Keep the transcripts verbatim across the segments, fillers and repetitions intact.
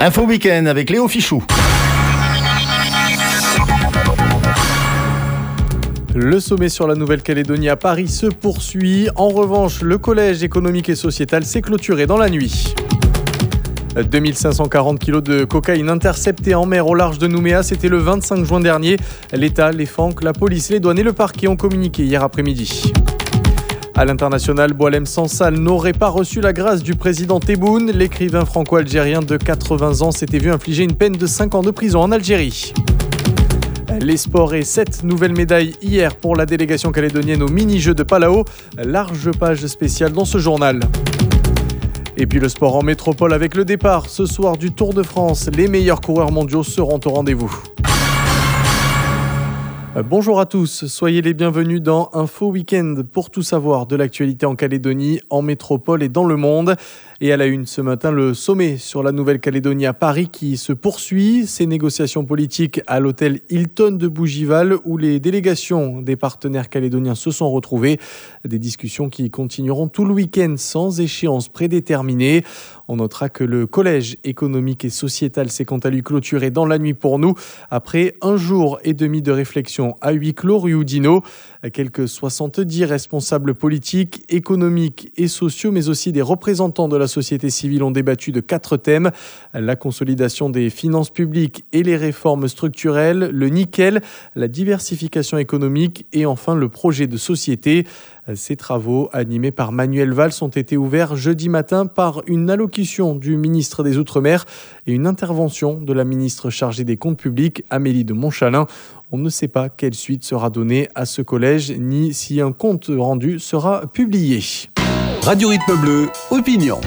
Info Week-end avec Léo Fichou. Le sommet sur la Nouvelle-Calédonie à Paris se poursuit. En revanche, le collège économique et sociétal s'est clôturé dans la nuit. deux mille cinq cent quarante kilos de cocaïne interceptés en mer au large de Nouméa, c'était le vingt-cinq juin dernier. L'État, les F A N C, la police, les douanes et le parquet ont communiqué hier après-midi. À l'international, Boualem Sansal n'aurait pas reçu la grâce du président Tebboune. L'écrivain franco-algérien de quatre-vingts ans s'était vu infliger une peine de cinq ans de prison en Algérie. Les sports et sept nouvelles médailles hier pour la délégation calédonienne aux mini-jeux de Palau. Large page spéciale dans ce journal. Et puis le sport en métropole avec le départ ce soir du Tour de France. Les meilleurs coureurs mondiaux seront au rendez-vous. Bonjour à tous, soyez les bienvenus dans Info Week-end pour tout savoir de l'actualité en Calédonie, en métropole et dans le monde. Et à la une ce matin, le sommet sur la Nouvelle-Calédonie à Paris qui se poursuit. Ces négociations politiques à l'hôtel Hilton de Bougival où les délégations des partenaires calédoniens se sont retrouvées. Des discussions qui continueront tout le week-end sans échéance prédéterminée. On notera que le collège économique et sociétal s'est quant à lui clôturé dans la nuit pour nous après un jour et demi de réflexion à huis clos rue Oudinot. Quelques soixante-dix responsables politiques, économiques et sociaux, mais aussi des représentants de la société civile ont débattu de quatre thèmes. La consolidation des finances publiques et les réformes structurelles, le nickel, la diversification économique et enfin le projet de société. Ces travaux, animés par Manuel Valls, ont été ouverts jeudi matin par une allocution du ministre des Outre-mer et une intervention de la ministre chargée des Comptes publics, Amélie de Montchalin. On ne sait pas quelle suite sera donnée à ce collège, ni si un compte rendu sera publié. Radio Rythme Bleu, opinion.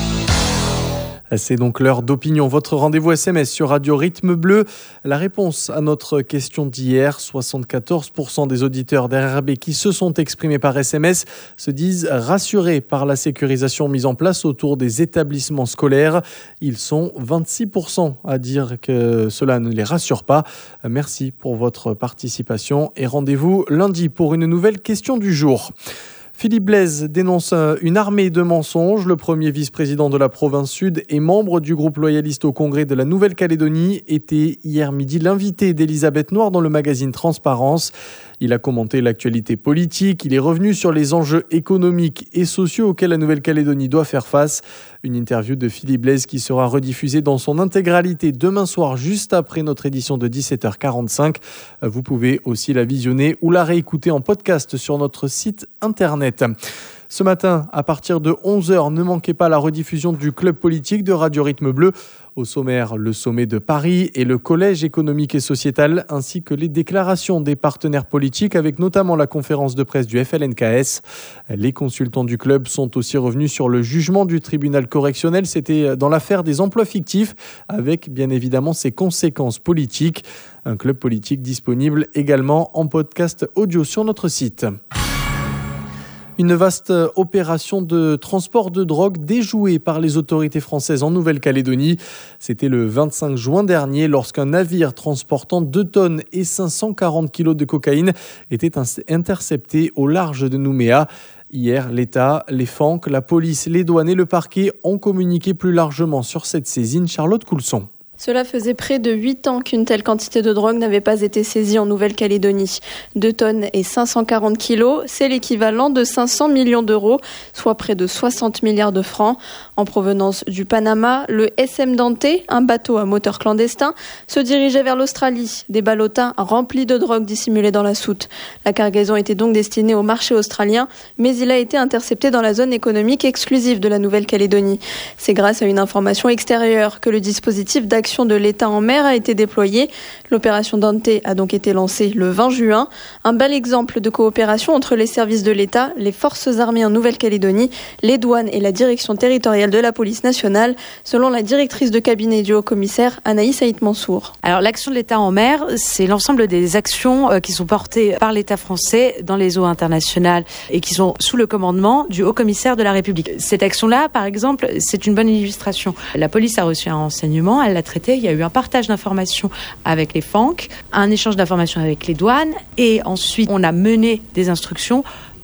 C'est donc l'heure d'opinion. Votre rendez-vous S M S sur Radio Rythme Bleu. La réponse à notre question d'hier, soixante-quatorze pour cent des auditeurs d'R R B qui se sont exprimés par S M S se disent rassurés par la sécurisation mise en place autour des établissements scolaires. Ils sont vingt-six pour cent à dire que cela ne les rassure pas. Merci pour votre participation et rendez-vous lundi pour une nouvelle question du jour. Philippe Blaise dénonce une armée de mensonges. Le premier vice-président de la province sud et membre du groupe loyaliste au Congrès de la Nouvelle-Calédonie était hier midi l'invité d'Elisabeth Noir dans le magazine Transparence. Il a commenté l'actualité politique, il est revenu sur les enjeux économiques et sociaux auxquels la Nouvelle-Calédonie doit faire face. Une interview de Philippe Blaise qui sera rediffusée dans son intégralité demain soir, juste après notre édition de dix-sept heures quarante-cinq. Vous pouvez aussi la visionner ou la réécouter en podcast sur notre site internet. Ce matin, à partir de onze heures, ne manquez pas la rediffusion du club politique de Radio Rythme Bleu. Au sommaire, le sommet de Paris et le collège économique et sociétal, ainsi que les déclarations des partenaires politiques, avec notamment la conférence de presse du F L N K S. Les consultants du club sont aussi revenus sur le jugement du tribunal correctionnel. C'était dans l'affaire des emplois fictifs, avec bien évidemment ses conséquences politiques. Un club politique disponible également en podcast audio sur notre site. Une vaste opération de transport de drogue déjouée par les autorités françaises en Nouvelle-Calédonie. C'était le vingt-cinq juin dernier lorsqu'un navire transportant deux tonnes et cinq cent quarante kilos de cocaïne était intercepté au large de Nouméa. Hier, l'État, les F A N C, la police, les douanes et le parquet ont communiqué plus largement sur cette saisine. Charlotte Coulson. Cela faisait près de huit ans qu'une telle quantité de drogue n'avait pas été saisie en Nouvelle-Calédonie. deux tonnes et cinq cent quarante kilos, c'est l'équivalent de cinq cents millions d'euros, soit près de soixante milliards de francs. En provenance du Panama, le S M Dante, un bateau à moteur clandestin, se dirigeait vers l'Australie. Des ballottins remplis de drogue dissimulés dans la soute. La cargaison était donc destinée au marché australien, mais il a été intercepté dans la zone économique exclusive de la Nouvelle-Calédonie. C'est grâce à une information extérieure que le dispositif d'action de l'État en mer a été déployée. L'opération Dante a donc été lancée le vingt juin. Un bel exemple de coopération entre les services de l'État, les forces armées en Nouvelle-Calédonie, les douanes et la direction territoriale de la police nationale, selon la directrice de cabinet du haut-commissaire Anaïs Haït Mansour. Alors l'action de l'État en mer, c'est l'ensemble des actions qui sont portées par l'État français dans les eaux internationales et qui sont sous le commandement du haut-commissaire de la République. Cette action-là, par exemple, c'est une bonne illustration. La police a reçu un renseignement, elle l'a traité. Il y a eu un partage d'informations avec les F A N C, un échange d'informations avec les douanes et ensuite on a mené des instructions pour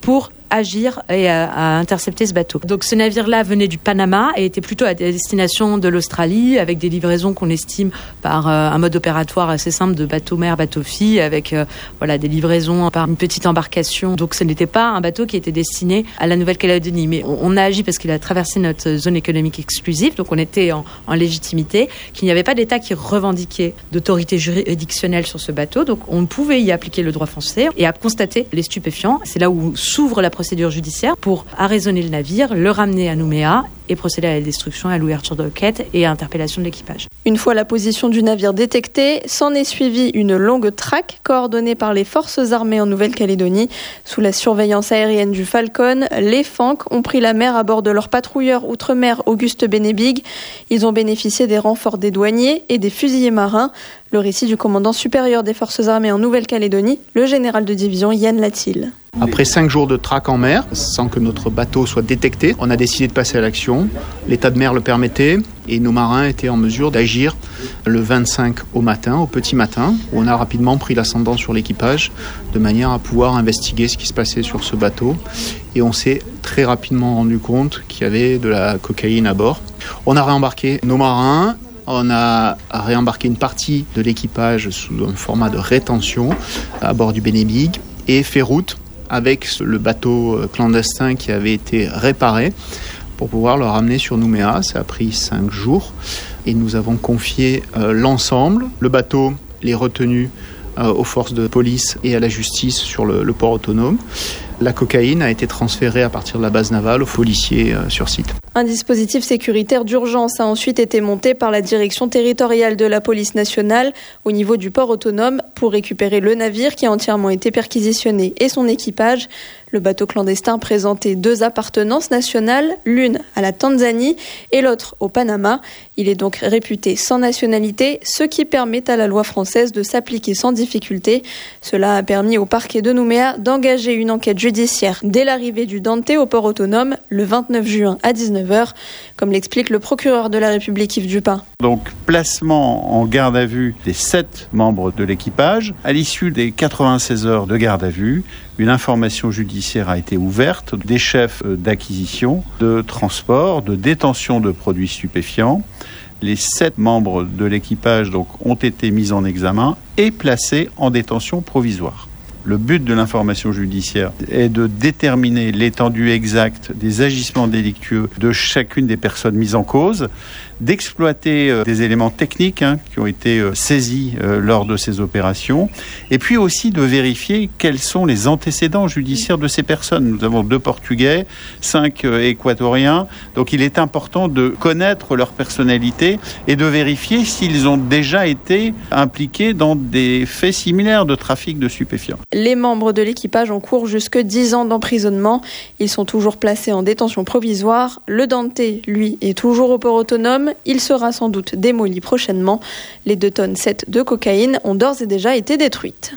agir et à, à intercepter ce bateau. Donc ce navire-là venait du Panama et était plutôt à destination de l'Australie, avec des livraisons qu'on estime par euh, un mode opératoire assez simple de bateau-mère, bateau-fille, avec euh, voilà, des livraisons par une petite embarcation. Donc ce n'était pas un bateau qui était destiné à la Nouvelle-Calédonie. Mais on, on a agi parce qu'il a traversé notre zone économique exclusive, donc on était en, en légitimité, qu'il n'y avait pas d'État qui revendiquait d'autorité juridictionnelle sur ce bateau, donc on pouvait y appliquer le droit français et à constater les stupéfiants. C'est là où s'ouvre la procédure judiciaire pour arraisonner le navire, le ramener à Nouméa et procéder à la destruction, à l'ouverture d'enquête et à interpellation de l'équipage. Une fois la position du navire détectée, s'en est suivie une longue traque coordonnée par les forces armées en Nouvelle-Calédonie. Sous la surveillance aérienne du Falcon, les Fank ont pris la mer à bord de leur patrouilleur outre-mer Auguste Benebig. Ils ont bénéficié des renforts des douaniers et des fusiliers marins. Le récit du commandant supérieur des forces armées en Nouvelle-Calédonie, le général de division Yann Latil. Après cinq jours de traque en mer, sans que notre bateau soit détecté, on a décidé de passer à l'action. L'état de mer le permettait et nos marins étaient en mesure d'agir le vingt-cinq au matin, au petit matin, où on a rapidement pris l'ascendant sur l'équipage de manière à pouvoir investiguer ce qui se passait sur ce bateau. Et on s'est très rapidement rendu compte qu'il y avait de la cocaïne à bord. On a réembarqué nos marins. On a réembarqué une partie de l'équipage sous un format de rétention à bord du Benebig et fait route avec le bateau clandestin qui avait été réparé pour pouvoir le ramener sur Nouméa. Ça a pris cinq jours et nous avons confié euh, l'ensemble, le bateau, les retenues euh, aux forces de police et à la justice sur le, le port autonome. La cocaïne a été transférée à partir de la base navale aux policiers euh, sur site. Un dispositif sécuritaire d'urgence a ensuite été monté par la direction territoriale de la police nationale au niveau du port autonome pour récupérer le navire qui a entièrement été perquisitionné et son équipage. Le bateau clandestin présentait deux appartenances nationales, l'une à la Tanzanie et l'autre au Panama. Il est donc réputé sans nationalité, ce qui permet à la loi française de s'appliquer sans difficulté. Cela a permis au parquet de Nouméa d'engager une enquête judiciaire dès l'arrivée du Dante au port autonome le vingt-neuf juin à dix-neuf heures, comme l'explique le procureur de la République Yves Dupin. Donc placement en garde à vue des sept membres de l'équipage. À l'issue des quatre-vingt-seize heures de garde à vue, une information judiciaire a été ouverte des chefs d'acquisition, de transport, de détention de produits stupéfiants. Les sept membres de l'équipage donc, ont été mis en examen et placés en détention provisoire. Le but de l'information judiciaire est de déterminer l'étendue exacte des agissements délictueux de chacune des personnes mises en cause, d'exploiter euh, des éléments techniques hein, qui ont été euh, saisis euh, lors de ces opérations, et puis aussi de vérifier quels sont les antécédents judiciaires de ces personnes. Nous avons deux Portugais, cinq euh, Équatoriens, donc il est important de connaître leur personnalité et de vérifier s'ils ont déjà été impliqués dans des faits similaires de trafic de stupéfiants. Les membres de l'équipage encourent jusque dix ans d'emprisonnement. Ils sont toujours placés en détention provisoire. Le Dante, lui, est toujours au port autonome. Il sera sans doute démoli prochainement. Les deux tonnes sept de cocaïne ont d'ores et déjà été détruites.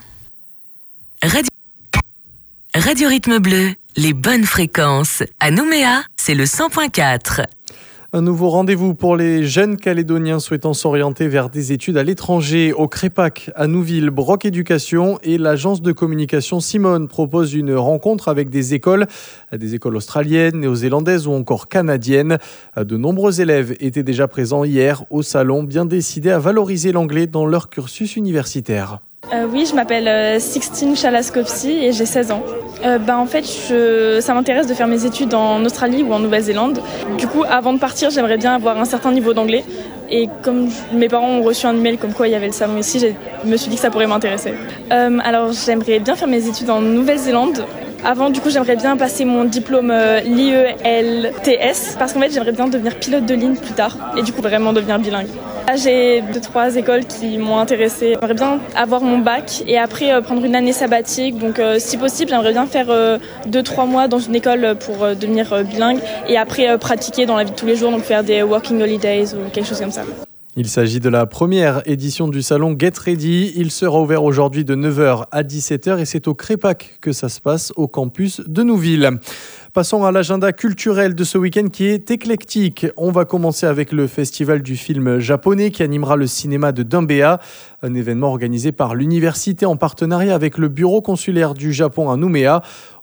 Radio, Radio Rythme Bleu, les bonnes fréquences. À Nouméa, c'est le cent virgule quatre. Un nouveau rendez-vous pour les jeunes Calédoniens souhaitant s'orienter vers des études à l'étranger. Au Crépac, à Nouville, Broc Éducation et l'agence de communication Simone proposent une rencontre avec des écoles, des écoles australiennes, néo-zélandaises ou encore canadiennes. De nombreux élèves étaient déjà présents hier au salon, bien décidés à valoriser l'anglais dans leur cursus universitaire. Euh, oui, je m'appelle euh, Sixtine Chalaskopsi et j'ai seize ans. Euh, bah, en fait, je, ça m'intéresse de faire mes études en Australie ou en Nouvelle-Zélande. Du coup, avant de partir, j'aimerais bien avoir un certain niveau d'anglais. Et comme je, mes parents ont reçu un email comme quoi il y avait le salon ici, je me suis dit que ça pourrait m'intéresser. Euh, alors, j'aimerais bien faire mes études en Nouvelle-Zélande. Avant, du coup, j'aimerais bien passer mon diplôme euh, l'I E L T S parce qu'en fait, j'aimerais bien devenir pilote de ligne plus tard et du coup, vraiment devenir bilingue. Là, j'ai deux, trois écoles qui m'ont intéressée. J'aimerais bien avoir mon bac et après euh, prendre une année sabbatique. Donc, euh, si possible, j'aimerais bien faire euh, deux, trois mois dans une école pour euh, devenir euh, bilingue et après euh, pratiquer dans la vie de tous les jours, donc faire des working holidays ou quelque chose comme ça. Il s'agit de la première édition du salon Get Ready. Il sera ouvert aujourd'hui de neuf heures à dix-sept heures et c'est au Crépac que ça se passe au campus de Nouville. Passons à l'agenda culturel de ce week-end qui est éclectique. On va commencer avec le festival du film japonais qui animera le cinéma de Dumbéa, un événement organisé par l'université en partenariat avec le bureau consulaire du Japon à Nouméa.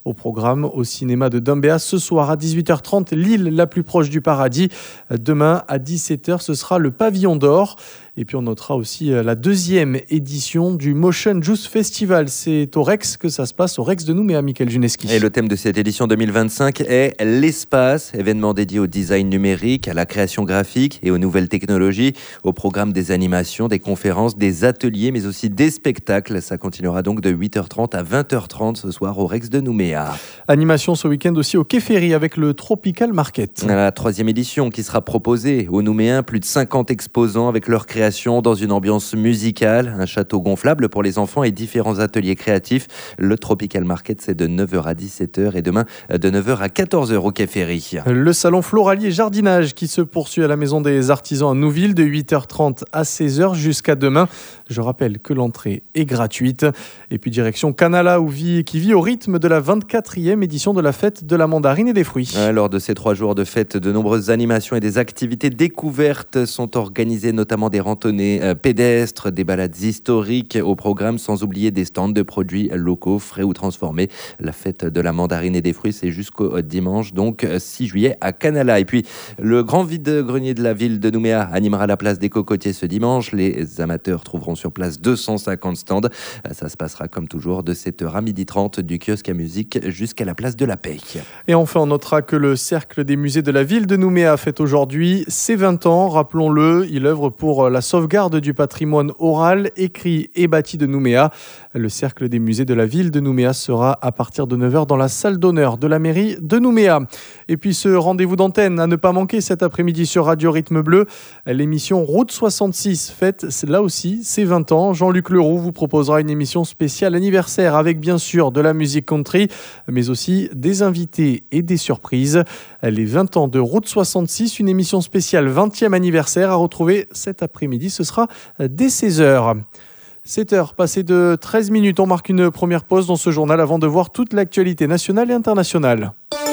Au programme au cinéma de Dumbéa ce soir à dix-huit heures trente, l'île la plus proche du paradis. Demain à dix-sept heures, ce sera le Pavillon d'Or. Et puis on notera aussi la deuxième édition du Motion Juice Festival. C'est au Rex que ça se passe, au Rex de Nouméa, Michael Juneski. Et le thème de cette édition deux mille vingt-cinq est l'espace, événement dédié au design numérique, à la création graphique et aux nouvelles technologies. Au programme des animations, des conférences, des ateliers, mais aussi des spectacles. Ça continuera donc de huit heures trente à vingt heures trente ce soir au Rex de Nouméa. Animation ce week-end aussi au Quai Ferry avec le Tropical Market. La troisième édition qui sera proposée au Nouméa, plus de cinquante exposants avec leur création dans une ambiance musicale, un château gonflable pour les enfants et différents ateliers créatifs. Le Tropical Market, c'est de neuf heures à dix-sept heures et demain de neuf heures à quatorze heures au Quai Ferry. Le salon floralier jardinage qui se poursuit à la Maison des Artisans à Nouville de huit heures trente à seize heures jusqu'à demain. Je rappelle que l'entrée est gratuite. Et puis direction Canala où vit, qui vit au rythme de la vingt-quatrième édition de la fête de la mandarine et des fruits. Lors de ces trois jours de fête, de nombreuses animations et des activités découvertes sont organisées, notamment des randonnées pédestres, des balades historiques au programme, sans oublier des stands de produits locaux, frais ou transformés. La fête de la mandarine et des fruits, c'est jusqu'au dimanche, donc six juillet à Canala. Et puis, le grand vide-grenier de la ville de Nouméa animera la place des Cocotiers ce dimanche. Les amateurs trouveront sur place deux cent cinquante stands. Ça se passera comme toujours de sept heures à midi trente du kiosque à musique jusqu'à la place de la Paix. Et enfin, on notera que le Cercle des musées de la ville de Nouméa fête aujourd'hui ses vingt ans. Rappelons-le, il œuvre pour la sauvegarde du patrimoine oral, écrit et bâti de Nouméa. Le Cercle des musées de la ville de Nouméa sera à partir de neuf heures dans la salle d'honneur de la mairie de Nouméa. Et puis ce rendez-vous d'antenne à ne pas manquer cet après-midi sur Radio Rythme Bleu, l'émission Route soixante-six fête là aussi ses vingt ans. Jean-Luc Leroux vous proposera une émission spéciale anniversaire avec bien sûr de la musique country, mais aussi des invités et des surprises. Les vingt ans de Route soixante-six, une émission spéciale vingtième anniversaire à retrouver cet après-midi. Ce sera dès seize heures. sept heures passées de treize minutes. On marque une première pause dans ce journal avant de voir toute l'actualité nationale et internationale.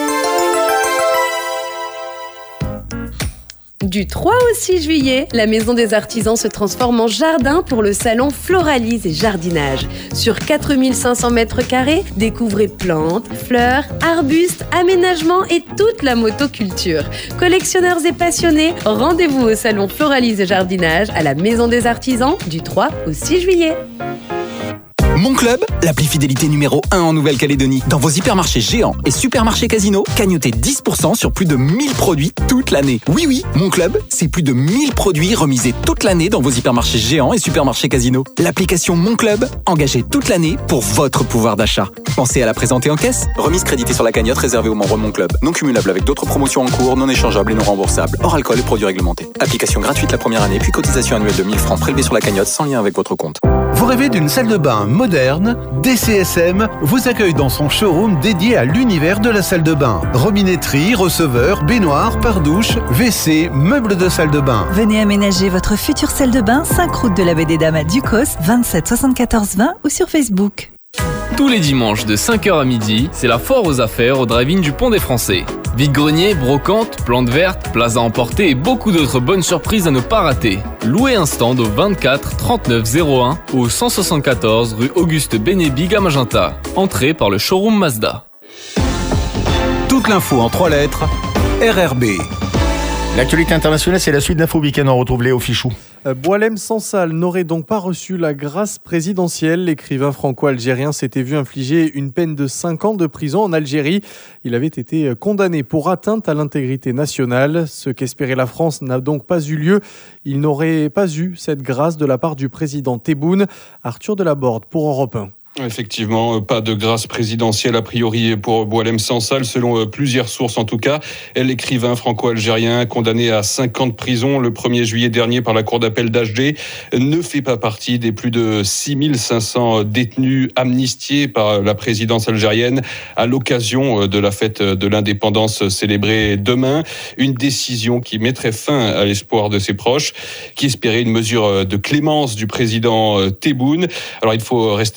Du trois au six juillet, la Maison des Artisans se transforme en jardin pour le salon Floralise et Jardinage. Sur quatre mille cinq cents mètres carrés, découvrez plantes, fleurs, arbustes, aménagements et toute la motoculture. Collectionneurs et passionnés, rendez-vous au salon Floralise et Jardinage à la Maison des Artisans du trois au six juillet. Mon Club, l'appli fidélité numéro un en Nouvelle-Calédonie. Dans vos hypermarchés géants et supermarchés Casino, cagnotez dix pour cent sur plus de mille produits toute l'année. Oui, oui, Mon Club, c'est plus de mille produits remisés toute l'année dans vos hypermarchés géants et supermarchés Casino. L'application Mon Club, engagée toute l'année pour votre pouvoir d'achat. Pensez à la présenter en caisse. Remise créditée sur la cagnotte réservée aux membres Mon Club. Non cumulable avec d'autres promotions en cours, non échangeables et non remboursables. Hors alcool et produits réglementés. Application gratuite la première année, puis cotisation annuelle de mille francs prélevée sur la cagnotte sans lien avec votre compte. Vous rêvez d'une salle de bain moderne? D C S M vous accueille dans son showroom dédié à l'univers de la salle de bain. Robinetterie, receveur, baignoire, pare-douche, W C, meubles de salle de bain. Venez aménager votre future salle de bain, cinq route de la Baie des Dames à Ducos, vingt-sept soixante-quatorze vingt ou sur Facebook. Tous les dimanches de cinq heures à midi, c'est la foire aux affaires au drive-in du Pont des Français. Vide-grenier, brocante, plantes vertes, plaza emporter et beaucoup d'autres bonnes surprises à ne pas rater. Louez un stand au vingt-quatre trente-neuf zéro un ou au cent soixante-quatorze rue Auguste Bénébig à Magenta. Entrée par le showroom Mazda. Toute l'info en trois lettres, R R B. L'actualité internationale, c'est la suite d'Info Week-end. On retrouve Léo Fichou. Boualem Sansal n'aurait donc pas reçu la grâce présidentielle. L'écrivain franco-algérien s'était vu infliger une peine de cinq ans de prison en Algérie. Il avait été condamné pour atteinte à l'intégrité nationale. Ce qu'espérait la France n'a donc pas eu lieu. Il n'aurait pas eu cette grâce de la part du président Tebboune. Arthur Delaborde pour Europe un. Effectivement, pas de grâce présidentielle a priori pour Boualem Sansal, selon plusieurs sources en tout cas. L'écrivain franco-algérien condamné à cinq ans de prison le premier juillet dernier par la cour d'appel d'Alger ne fait pas partie des plus de six mille cinq cents détenus amnistiés par la présidence algérienne à l'occasion de la fête de l'indépendance célébrée demain. Une décision qui mettrait fin à l'espoir de ses proches, qui espéraient une mesure de clémence du président Tebboune. Alors il faut rester prudent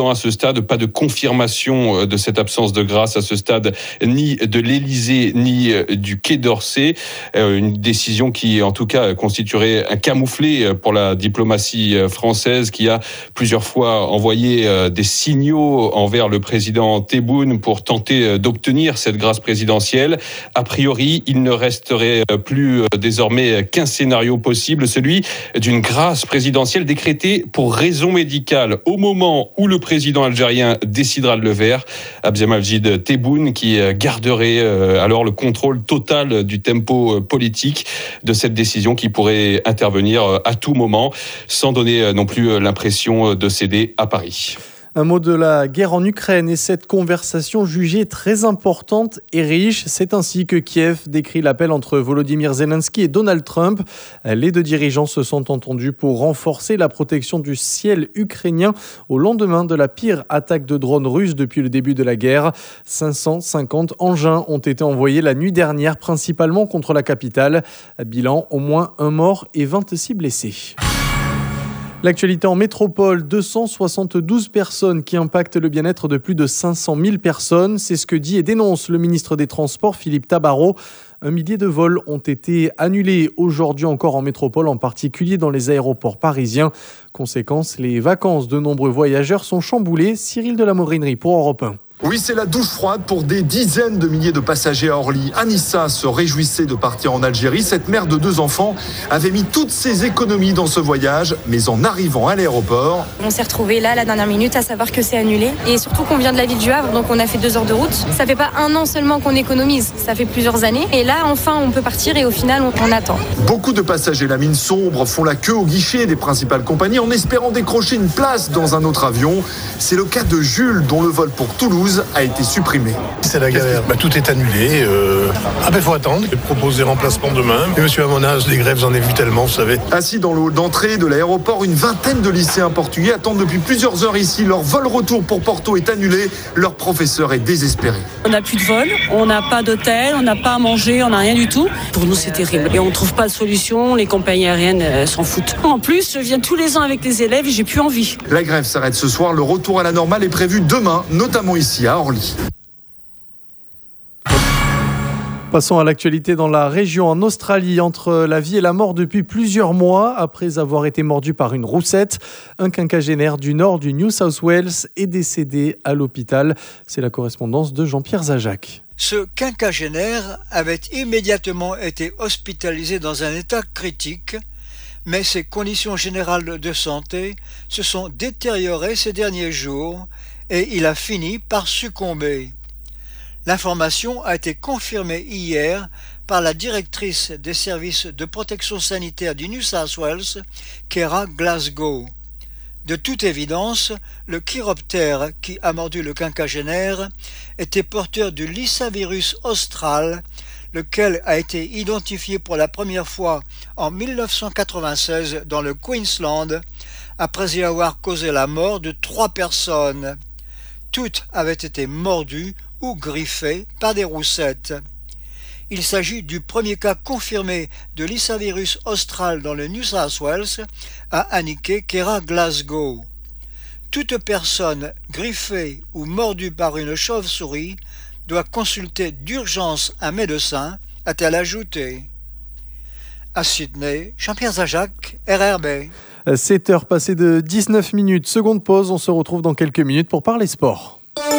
prudent à ce stade, pas de confirmation de cette absence de grâce à ce stade, ni de l'Élysée, ni du Quai d'Orsay. Une décision qui, en tout cas, constituerait un camouflet pour la diplomatie française qui a plusieurs fois envoyé des signaux envers le président Tebboune pour tenter d'obtenir cette grâce présidentielle. A priori, il ne resterait plus désormais qu'un scénario possible, celui d'une grâce présidentielle décrétée pour raison médicale au moment où le président algérien décidera de le faire. Abdelmadjid Tebboune qui garderait alors le contrôle total du tempo politique de cette décision qui pourrait intervenir à tout moment sans donner non plus l'impression de céder à Paris. Un mot de la guerre en Ukraine et cette conversation jugée très importante et riche. C'est ainsi que Kiev décrit l'appel entre Volodymyr Zelensky et Donald Trump. Les deux dirigeants se sont entendus pour renforcer la protection du ciel ukrainien au lendemain de la pire attaque de drones russes depuis le début de la guerre. cinq cent cinquante engins ont été envoyés la nuit dernière, principalement contre la capitale. Bilan, au moins un mort et vingt-six blessés. L'actualité en métropole, deux cent soixante-douze personnes qui impactent le bien-être de plus de cinq cent mille personnes. C'est ce que dit et dénonce le ministre des Transports, Philippe Tabarot. Un millier de vols ont été annulés aujourd'hui encore en métropole, en particulier dans les aéroports parisiens. Conséquence, les vacances de nombreux voyageurs sont chamboulées. Cyril de la Morinerie pour Europe un. Oui, c'est la douche froide pour des dizaines de milliers de passagers à Orly. Anissa se réjouissait de partir en Algérie. Cette mère de deux enfants avait mis toutes ses économies dans ce voyage, mais en arrivant à l'aéroport... On s'est retrouvés là, à la dernière minute, à savoir que c'est annulé. Et surtout qu'on vient de la ville du Havre, donc on a fait deux heures de route. Ça fait pas un an seulement qu'on économise, ça fait plusieurs années. Et là, enfin, on peut partir et au final, on, on attend. Beaucoup de passagers, la mine sombre, font la queue au guichet des principales compagnies en espérant décrocher une place dans un autre avion. C'est le cas de Jules, dont le vol pour Toulouse a été supprimé. C'est la galère. Bah, tout est annulé. Euh... Ah ben, faut attendre. Je propose des remplacements demain. Et monsieur, à mon âge, des grèves, j'en ai vu tellement, vous savez. Assis dans le hall d'entrée de l'aéroport, une vingtaine de lycéens portugais attendent depuis plusieurs heures ici. Leur vol retour pour Porto est annulé. Leur professeur est désespéré. On n'a plus de vol, on n'a pas d'hôtel, on n'a pas à manger, on n'a rien du tout. Pour nous, c'est terrible. Et on ne trouve pas de solution. Les compagnies aériennes euh, s'en foutent. En plus, je viens tous les ans avec les élèves et j'ai plus envie. La grève s'arrête ce soir. Le retour à la normale est prévu demain, notamment ici à Orly. Passons à l'actualité dans la région en Australie. Entre la vie et la mort depuis plusieurs mois, après avoir été mordu par une roussette, un quinquagénaire du nord du New South Wales est décédé à l'hôpital. C'est la correspondance de Jean-Pierre Zajac. Ce quinquagénaire avait immédiatement été hospitalisé dans un état critique, mais ses conditions générales de santé se sont détériorées ces derniers jours et il a fini par succomber. L'information a été confirmée hier par la directrice des services de protection sanitaire du New South Wales, Kera Glasgow. De toute évidence, le chiroptère qui a mordu le quinquagénaire était porteur du lyssavirus austral, lequel a été identifié pour la première fois en mille neuf cent quatre-vingt-seize dans le Queensland, après y avoir causé la mort de trois personnes. Toutes avaient été mordues ou griffées par des roussettes. Il s'agit du premier cas confirmé de lyssavirus austral dans le New South Wales, a indiqué Kera Glasgow. Toute personne griffée ou mordue par une chauve-souris doit consulter d'urgence un médecin, a-t-elle ajouté. À Sydney, Jean-Pierre Zajac, R R B. sept heures passées de dix-neuf minutes. Seconde pause, on se retrouve dans quelques minutes pour parler sport.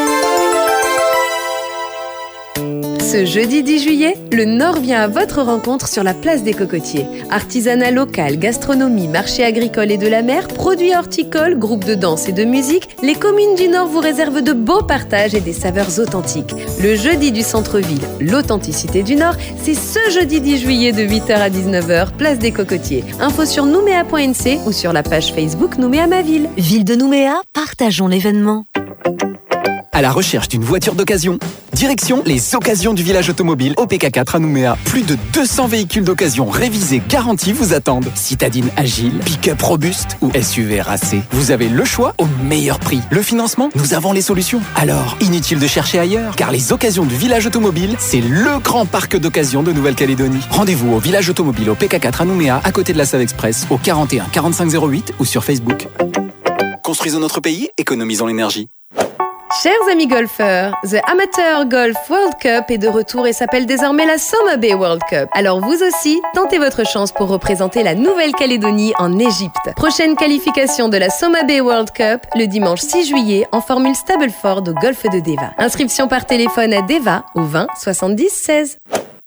Ce jeudi dix juillet, le Nord vient à votre rencontre sur la place des Cocotiers. Artisanat local, gastronomie, marché agricole et de la mer, produits horticoles, groupes de danse et de musique, les communes du Nord vous réservent de beaux partages et des saveurs authentiques. Le jeudi du centre-ville, l'authenticité du Nord, c'est ce jeudi dix juillet de huit heures à dix-neuf heures, place des Cocotiers. Info sur nouméa point n c ou sur la page Facebook Nouméa ma ville. Ville de Nouméa, partageons l'événement. À la recherche d'une voiture d'occasion, direction les occasions du village automobile au P K quatre à Nouméa. Plus de deux cents véhicules d'occasion révisés garantis vous attendent. Citadine agile, pick-up robuste ou S U V racé. Vous avez le choix au meilleur prix. Le financement, nous avons les solutions. Alors, inutile de chercher ailleurs, car les occasions du village automobile, c'est le grand parc d'occasion de Nouvelle-Calédonie. Rendez-vous au village automobile au P K quatre à Nouméa, à côté de la Save Express, au quarante et un quarante-cinq zéro huit ou sur Facebook. Construisons notre pays, économisons l'énergie. Chers amis golfeurs, The Amateur Golf World Cup est de retour et s'appelle désormais la Soma Bay World Cup. Alors vous aussi, tentez votre chance pour représenter la Nouvelle-Calédonie en Égypte. Prochaine qualification de la Soma Bay World Cup le dimanche six juillet en formule Stableford au golfe de Deva. Inscription par téléphone à Deva au vingt soixante-dix seize.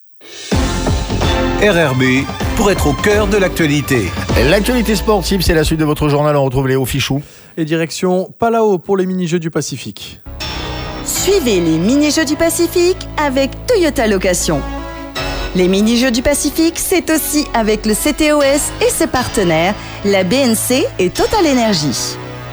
R R B pour être au cœur de l'actualité. L'actualité sportive, c'est la suite de votre journal. On retrouve Léo Fichou. Et direction Palau pour les mini-jeux du Pacifique. Suivez les mini-jeux du Pacifique avec Toyota Location. Les mini-jeux du Pacifique, c'est aussi avec le C T O S et ses partenaires, la B N C et Total Energy.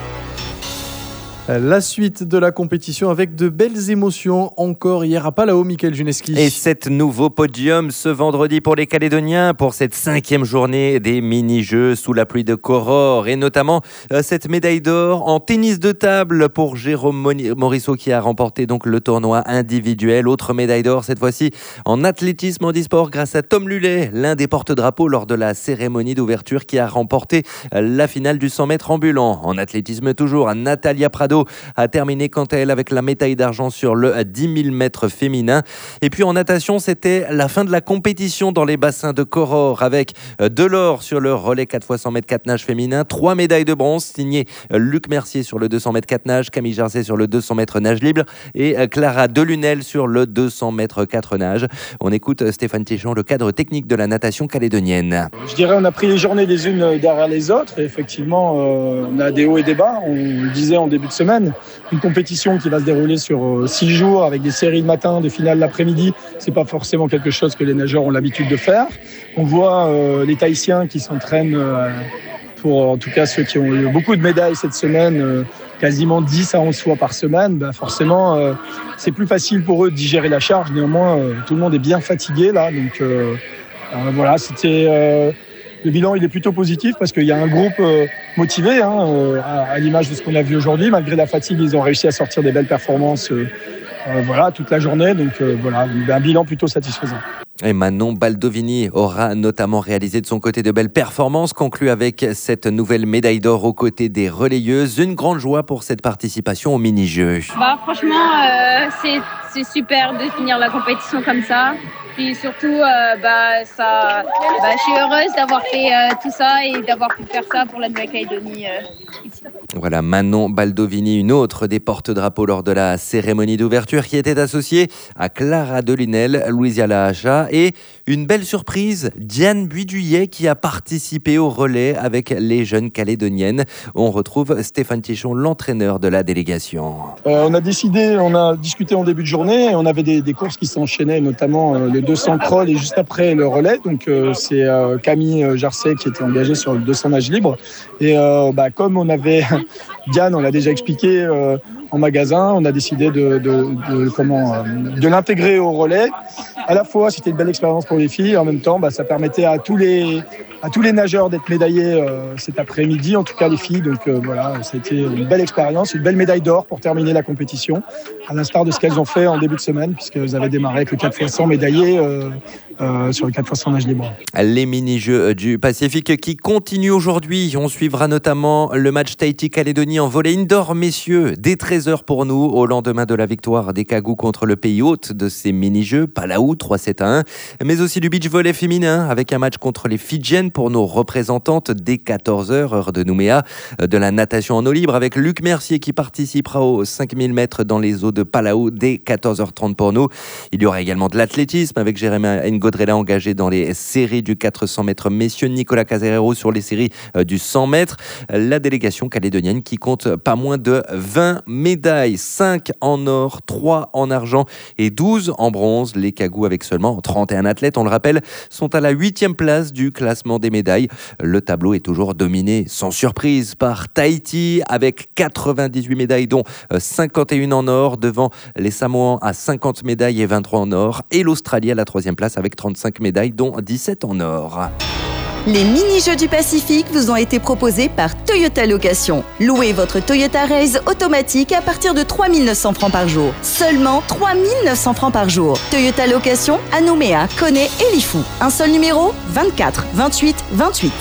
La suite de la compétition avec de belles émotions encore hier à Palau, Mickaël Juneski. Et sept nouveaux podiums ce vendredi pour les Calédoniens pour cette cinquième journée des mini-jeux sous la pluie de Koror. Et notamment euh, cette médaille d'or en tennis de table pour Jérôme Morisseau qui a remporté donc le tournoi individuel. Autre médaille d'or cette fois-ci en athlétisme handisport grâce à Tom Lullet, l'un des porte-drapeaux lors de la cérémonie d'ouverture qui a remporté la finale du cent mètres ambulant. En athlétisme toujours, Natalia Prado a terminé quant à elle avec la médaille d'argent sur le dix mille mètres féminin. Et puis en natation, c'était la fin de la compétition dans les bassins de Koror avec de l'or sur le relais quatre fois cent mètres quatre nages féminin, trois médailles de bronze signées Luc Mercier sur le deux cents mètres quatre nages, Camille Jarcet sur le deux cents mètres nage libre et Clara Delunel sur le deux cents mètres quatre nages. On écoute Stéphane Tichon, le cadre technique de la natation calédonienne. Je dirais on a pris les journées les unes derrière les autres et effectivement euh, on a des hauts et des bas. On le disait en début de semaine, une compétition qui va se dérouler sur six jours avec des séries le matin, des finales l'après-midi. C'est pas forcément quelque chose que les nageurs ont l'habitude de faire. On voit euh, les Tahitiens qui s'entraînent euh, pour, en tout cas ceux qui ont eu beaucoup de médailles cette semaine, euh, quasiment dix à onze fois par semaine. Ben forcément, euh, c'est plus facile pour eux de digérer la charge. Néanmoins, euh, tout le monde est bien fatigué là. Donc euh, euh, voilà, c'était... Euh, Le bilan, il est plutôt positif parce qu'il y a un groupe euh, motivé, hein, euh, à, à l'image de ce qu'on a vu aujourd'hui. Malgré la fatigue, ils ont réussi à sortir des belles performances euh, euh, voilà, toute la journée. Donc euh, voilà, un bilan plutôt satisfaisant. Et Manon Baldovini aura notamment réalisé de son côté de belles performances, conclues avec cette nouvelle médaille d'or aux côtés des relayeuses. Une grande joie pour cette participation au mini-jeux. Bah, franchement, euh, c'est, c'est super de finir la compétition comme ça. Puis surtout, euh, bah, ça, bah, je suis heureuse d'avoir fait euh, tout ça et d'avoir pu faire ça pour la Nouvelle-Calédonie euh, ici. Voilà, Manon Baldovini, une autre des porte-drapeaux lors de la cérémonie d'ouverture qui était associée à Clara Delunel, Louisia Lahacha et une belle surprise, Diane Buiduyet qui a participé au relais avec les jeunes calédoniennes. On retrouve Stéphane Tichon, l'entraîneur de la délégation. Euh, on a décidé, on a discuté en début de journée et on avait des, des courses qui s'enchaînaient, notamment euh, le deux cents crawl et juste après le relais. Donc euh, c'est euh, Camille Jarcet qui était engagée sur le deux cents nage libre. Et euh, bah, comme on avait Diane, on l'a déjà expliqué euh, en magasin, on a décidé de, de, de, comment, euh, de l'intégrer au relais. À la fois, c'était une belle expérience pour les filles. En même temps, bah, ça permettait à tous les, à tous les nageurs d'être médaillés euh, cet après-midi, en tout cas les filles. Donc euh, voilà, c'était une belle expérience, une belle médaille d'or pour terminer la compétition, à l'instar de ce qu'elles ont fait en début de semaine, puisqu'elles avaient démarré avec le quatre fois cent médaillés euh, euh, sur le quatre fois cent nage libre. Les mini-jeux du Pacifique qui continuent aujourd'hui. On suivra notamment le match Tahiti-Calédonie en volley indoor, messieurs, dès treize heures pour nous, au lendemain de la victoire des Cagous contre le pays hôte de ces mini-jeux, Palau, trois sept à un, mais aussi du beach volley féminin avec un match contre les Fidjiennes pour nos représentantes dès quatorze heures, heure de Nouméa, de la natation en eau libre avec Luc Mercier qui participera aux cinq mille mètres dans les eaux de Palau dès quatorze heures trente pour nous. Il y aura également de l'athlétisme avec Jérémy Ngodrella engagé dans les séries du quatre cents mètres messieurs, Nicolas Caserero sur les séries du cent mètres. La délégation calédonienne qui compte pas moins de vingt médailles, cinq en or, trois en argent et douze en bronze. Les Cagous avec seulement trente et un athlètes, on le rappelle, sont à la huitième place du classement des médailles. Le tableau est toujours dominé, sans surprise, par Tahiti avec quatre-vingt-dix-huit médailles, dont cinquante et une en or, devant les Samoans à cinquante médailles et vingt-trois en or, et l'Australie à la troisième place avec trente-cinq médailles, dont dix-sept en or. Les mini-jeux du Pacifique vous ont été proposés par Toyota Location. Louez votre Toyota Raze automatique à partir de trois mille neuf cents francs par jour. Seulement trois mille neuf cents francs par jour. Toyota Location à Nouméa, Koné et Lifou. Un seul numéro, vingt-quatre vingt-huit vingt-huit.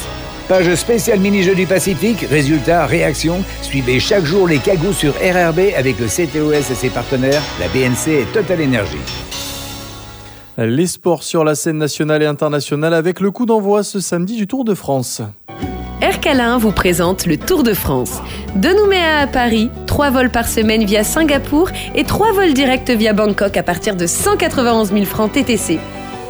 Page spéciale mini-jeux du Pacifique, résultats, réactions. Suivez chaque jour les cagous sur R R B avec le C T O S et ses partenaires, la B N C et Total Energy. Les sports sur la scène nationale et internationale avec le coup d'envoi ce samedi du Tour de France. Air Calin vous présente le Tour de France. De Nouméa à Paris, trois vols par semaine via Singapour et trois vols directs via Bangkok à partir de cent quatre-vingt-onze mille francs T T C.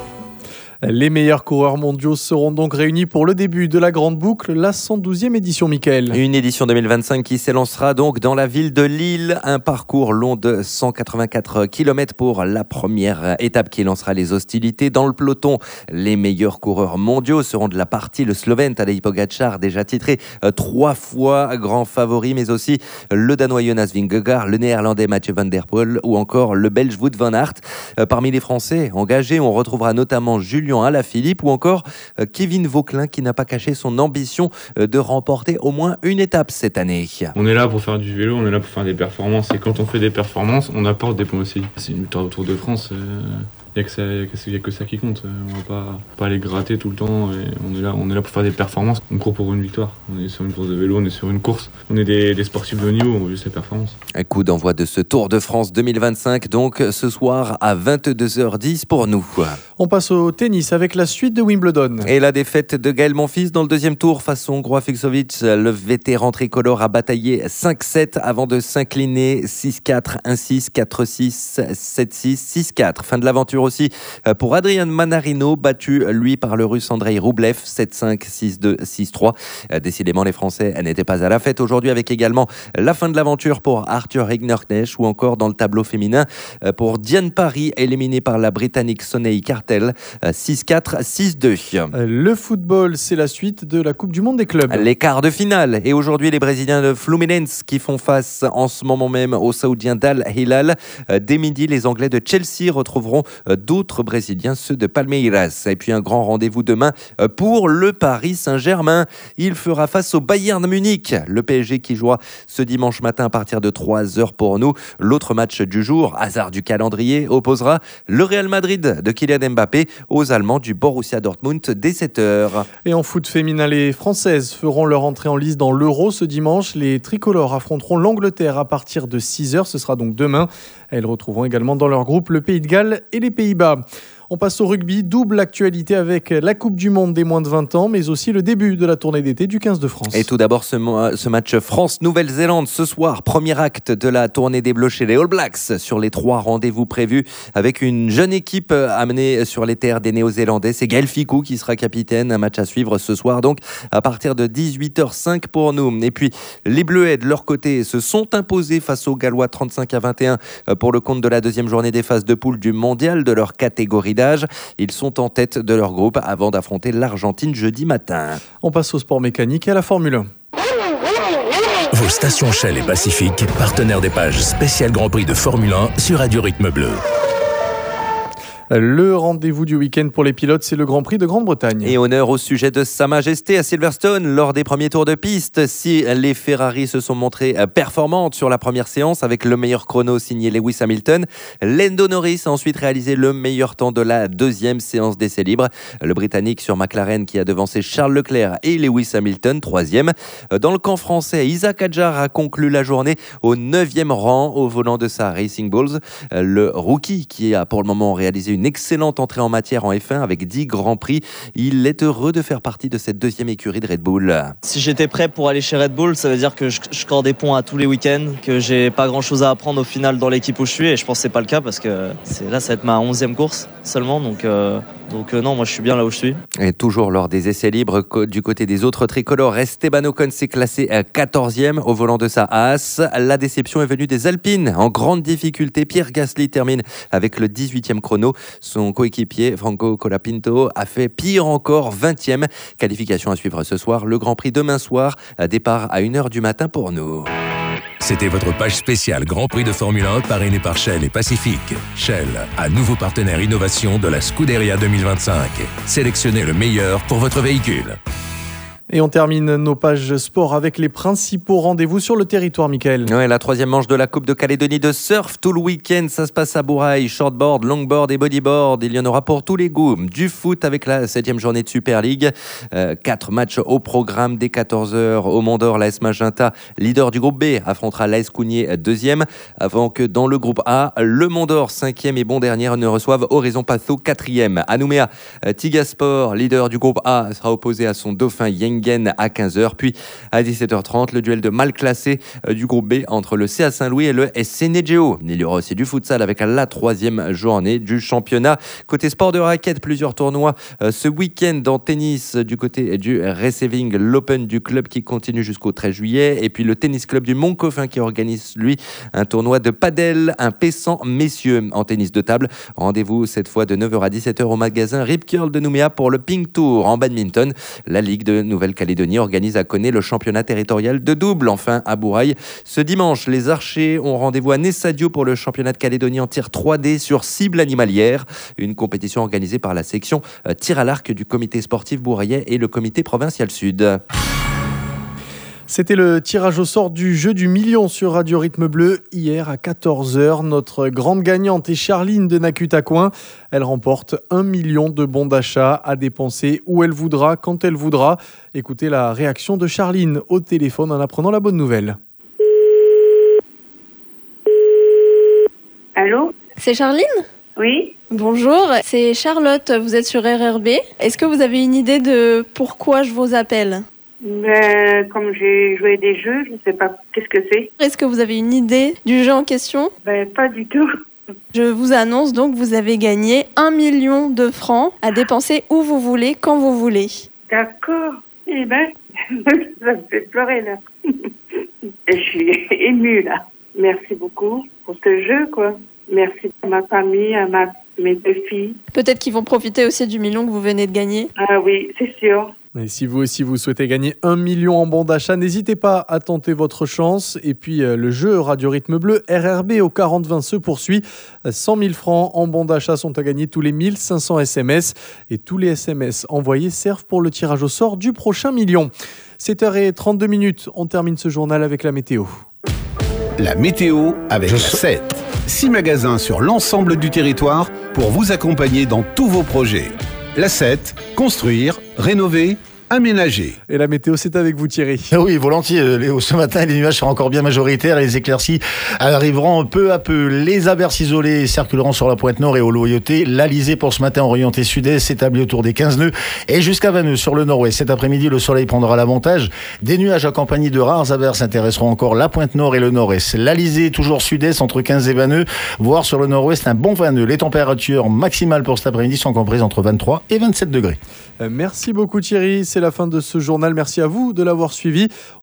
Les meilleurs coureurs mondiaux seront donc réunis pour le début de la Grande Boucle, la cent douzième édition, Mickaël. Une édition deux mille vingt-cinq qui s'élancera donc dans la ville de Lille. Un parcours long de cent quatre-vingt-quatre kilomètres pour la première étape qui lancera les hostilités. Dans le peloton, les meilleurs coureurs mondiaux seront de la partie. Le Slovène Tadej Pogačar, déjà titré trois fois grand favori, mais aussi le Danois Jonas Vingegaard, le Néerlandais Mathieu van der Poel ou encore le Belge Wout van Aert. Parmi les Français engagés, on retrouvera notamment Julien Alaphilippe ou encore Kevin Vauquelin qui n'a pas caché son ambition de remporter au moins une étape cette année. On est là pour faire du vélo, on est là pour faire des performances et quand on fait des performances, on apporte des points aussi. C'est une victoire au Tour de France. Euh... Il n'y a, a que ça qui compte. On va pas, pas aller gratter tout le temps. Et on, est là, on est là pour faire des performances. On court pour une victoire. On est sur une course de vélo, on est sur une course. On est des, des sportifs de haut niveau, on veut juste les performances. Un coup d'envoi de ce Tour de France deux mille vingt-cinq, donc ce soir à vingt-deux heures dix pour nous. On passe au tennis avec la suite de Wimbledon. Et la défaite de Gaël Monfils dans le deuxième tour face au Hongrois Fucsovics. Le vétéran tricolore a bataillé cinq sept avant de s'incliner six quatre, un six, quatre six, sept six, six quatre. Fin de l'aventure aussi pour Adrian Manarino, battu lui par le Russe Andrei Rublev, sept cinq, six deux, six trois. Décidément, les Français n'étaient pas à la fête aujourd'hui, avec également la fin de l'aventure pour Arthur Rinderknecht ou encore dans le tableau féminin pour Diane Parry, éliminée par la Britannique Soneil Cartel, six quatre, six deux. Le football, c'est la suite de la Coupe du Monde des clubs. Les quarts de finale. Et aujourd'hui, les Brésiliens de Fluminense qui font face en ce moment même aux Saoudiens d'Al Hilal. Dès midi, les Anglais de Chelsea retrouveront d'autres Brésiliens, ceux de Palmeiras. Et puis un grand rendez-vous demain pour le Paris Saint-Germain. Il fera face au Bayern Munich. Le P S G qui jouera ce dimanche matin à partir de trois heures pour nous. L'autre match du jour, hasard du calendrier, opposera le Real Madrid de Kylian Mbappé aux Allemands du Borussia Dortmund dès sept heures. Et en foot féminin, les Françaises feront leur entrée en lice dans l'Euro ce dimanche. Les tricolores affronteront l'Angleterre à partir de six heures. Ce sera donc demain. Elles retrouveront également dans leur groupe le Pays de Galles et les Pays-Bas. On passe au rugby, double actualité avec la Coupe du Monde des moins de vingt ans, mais aussi le début de la tournée d'été du quinze de France. Et tout d'abord, ce, ce match France-Nouvelle-Zélande ce soir, premier acte de la tournée des Bleus chez les All Blacks, sur les trois rendez-vous prévus, avec une jeune équipe amenée sur les terres des Néo-Zélandais. C'est Gaël Fickou qui sera capitaine, un match à suivre ce soir, donc à partir de dix-huit heures cinq pour nous. Et puis, les Bleuets, de leur côté, se sont imposés face aux Gallois trente-cinq à vingt et un pour le compte de la deuxième journée des phases de poule du mondial de leur catégorie d'âge. Ils sont en tête de leur groupe avant d'affronter l'Argentine jeudi matin. On passe au sport mécanique et à la Formule un. Vos stations Shell et Pacifique, partenaires des pages spéciales Grand Prix de Formule un sur Radio Rythme Bleu. Le rendez-vous du week-end pour les pilotes, c'est le Grand Prix de Grande-Bretagne. Et honneur au sujet de Sa Majesté à Silverstone lors des premiers tours de piste. Si les Ferrari se sont montrées performantes sur la première séance avec le meilleur chrono signé Lewis Hamilton, Lando Norris a ensuite réalisé le meilleur temps de la deuxième séance d'essai libre. Le Britannique sur McLaren qui a devancé Charles Leclerc et Lewis Hamilton, troisième. Dans le camp français, Isaac Hadjar a conclu la journée au neuvième rang au volant de sa Racing Bulls. Le rookie qui a pour le moment réalisé une excellente entrée en matière en F un avec dix grands prix. Il est heureux de faire partie de cette deuxième écurie de Red Bull. Si j'étais prêt pour aller chez Red Bull, ça veut dire que je, je score des points à tous les week-ends, que j'ai pas grand chose à apprendre au final dans l'équipe où je suis, et je pense que c'est pas le cas parce que c'est, là ça va être ma onzième course seulement, donc, euh, donc euh, non, moi je suis bien là où je suis. Et toujours lors des essais libres, du côté des autres tricolores, Esteban Ocon s'est classé quatorzième au volant de sa Haas. La déception est venue des Alpines. En grande difficulté, Pierre Gasly termine avec le dix-huitième chrono. Son coéquipier, Franco Colapinto, a fait pire encore, vingtième. Qualification à suivre ce soir. Le Grand Prix demain soir, départ à une heure du matin pour nous. C'était votre page spéciale Grand Prix de Formule un parrainée par Shell et Pacifique. Shell, à nouveau partenaire innovation de la Scuderia deux mille vingt-cinq. Sélectionnez le meilleur pour votre véhicule. Et on termine nos pages sport avec les principaux rendez-vous sur le territoire, Mickaël. Ouais, la troisième manche de la Coupe de Calédonie de surf tout le week-end. Ça se passe à Bourail. Shortboard, longboard et bodyboard. Il y en aura pour tous les goûts. Du foot avec la septième journée de Super League. Euh, quatre matchs au programme dès quatorze heures au Mont d'Or. L'A S Magenta, leader du groupe B, affrontera l'A S Cougnier, deuxième. Avant que dans le groupe A, le Mont d'Or, cinquième et bon dernier, ne reçoivent Horizon Patho, quatrième. À Nouméa, Tigasport, leader du groupe A, sera opposé à son dauphin Yengen à quinze heures. Puis à dix-sept heures trente, le duel de mal classé du groupe B entre le C A Saint-Louis et le S C Negeo. Il y aura aussi du futsal avec la troisième journée du championnat. Côté sport de raquette, plusieurs tournois ce week-end en tennis du côté du Receiving, l'Open du club qui continue jusqu'au treize juillet. Et puis le tennis club du Montcoffin qui organise, lui, un tournoi de padel, un P cent messieurs en tennis de table. Rendez-vous cette fois de neuf heures à dix-sept heures au magasin Rip Curl de Nouméa pour le Ping Tour. En badminton, la Ligue de Nouvelle-Calédonie organise à Koné le championnat territorial de double. Enfin, à Bourail, ce dimanche, les archers ont rendez-vous à Nessadio pour le championnat de Calédonie en tir trois D sur cible animalière. Une compétition organisée par la section euh, tir à l'arc du comité sportif bouraillais et le comité provincial sud. C'était le tirage au sort du jeu du million sur Radio Rythme Bleu. Hier à quatorze heures, notre grande gagnante est Charline de Nacutacoin. Elle remporte un million de bons d'achat à dépenser où elle voudra, quand elle voudra. Écoutez la réaction de Charline au téléphone en apprenant la bonne nouvelle. Allô ? C'est Charline ? Oui. Bonjour, c'est Charlotte, vous êtes sur R R B. Est-ce que vous avez une idée de pourquoi je vous appelle ? Ben, comme j'ai joué des jeux, je ne sais pas qu'est-ce que c'est. Est-ce que vous avez une idée du jeu en question ? Ben, pas du tout. Je vous annonce donc que vous avez gagné un million de francs à dépenser où vous voulez, quand vous voulez. D'accord. Eh ben, ça me fait pleurer là. Je suis émue là. Merci beaucoup pour ce jeu, quoi. Merci à ma famille, à ma, mes deux filles. Peut-être qu'ils vont profiter aussi du million que vous venez de gagner. Ah oui, c'est sûr. Et si vous aussi vous souhaitez gagner un million en bons d'achat, n'hésitez pas à tenter votre chance. Et puis euh, le jeu Radio Rythme Bleu R R B au quarante vingt se poursuit. cent mille francs en bons d'achat sont à gagner tous les mille cinq cents S M S. Et tous les S M S envoyés servent pour le tirage au sort du prochain million. sept heures trente-deux minutes, on termine ce journal avec la météo. La météo avec la sept. Six magasins sur l'ensemble du territoire pour vous accompagner dans tous vos projets. La sept, construire, rénover, aménager. Et la météo, c'est avec vous Thierry. Oui, volontiers Léo. Ce matin, les nuages seront encore bien majoritaires et les éclaircies arriveront peu à peu. Les averses isolées circuleront sur la pointe nord et au Loyauté. L'Alizé pour ce matin orienté sud-est s'établit autour des quinze nœuds et jusqu'à vingt nœuds sur le nord-ouest. Cet après-midi, le soleil prendra l'avantage. Des nuages accompagnés de rares averses intéresseront encore la pointe nord et le nord-est. L'Alizé toujours sud-est entre quinze et vingt nœuds, voire sur le nord-ouest un bon vingt nœuds. Les températures maximales pour cet après-midi sont comprises entre vingt-trois et vingt-sept degrés. Merci beaucoup Thierry, c'est la fin de ce journal. Merci à vous de l'avoir suivi.